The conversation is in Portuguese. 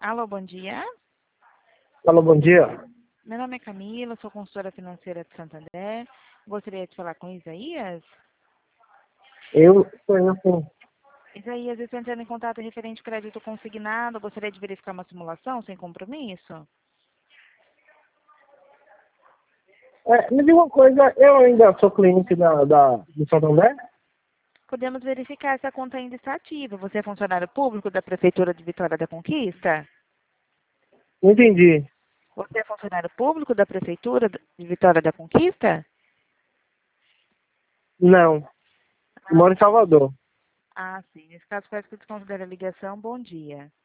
Alô, bom dia. Alô, bom dia. Meu nome é Camila, sou consultora financeira de Santo André. Gostaria de falar com Isaías. Eu sim. Isaías, eu estou entrando em contato referente ao crédito consignado. Gostaria de verificar uma simulação sem compromisso? Me diga uma coisa, eu ainda sou cliente do Santander? Podemos verificar se a conta ainda está ativa. Você é funcionário público da Prefeitura de Vitória da Conquista? Não entendi. Você é funcionário público da Prefeitura de Vitória da Conquista? Não. Eu Ah, moro em Salvador. sim. Nesse caso, peço que desconsidere a ligação. Bom dia.